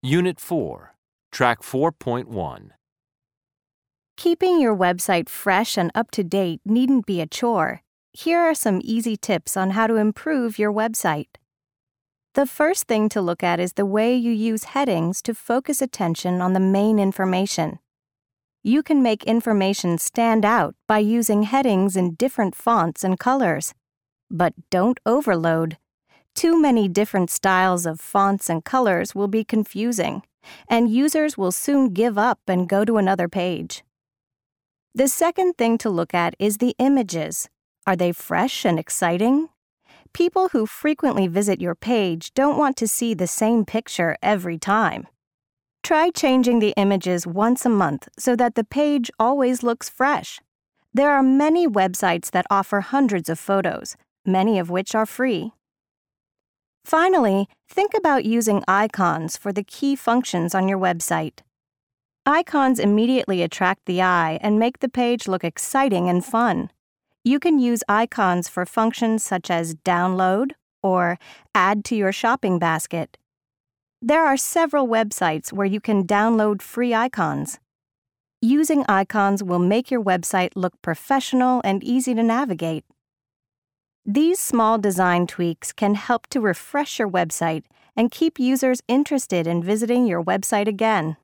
Unit 4, Track 4.1. Keeping your website fresh and up-to-date needn't be a chore. Here are some easy tips on how to improve your website. The first thing to look at is the way you use headings to focus attention on the main information. You can make information stand out by using headings in different fonts and colors. But don't overload. Too many different styles of fonts and colors will be confusing, and users will soon give up and go to another page. The second thing to look at is the images. Are they fresh and exciting? People who frequently visit your page don't want to see the same picture every time. Try changing the images once a month so that the page always looks fresh. There are many websites that offer hundreds of photos, many of which are free. Finally, think about using icons for the key functions on your website. Icons immediately attract the eye and make the page look exciting and fun. You can use icons for functions such as download or add to your shopping basket. There are several websites where you can download free icons. Using icons will make your website look professional and easy to navigate. These small design tweaks can help to refresh your website and keep users interested in visiting your website again.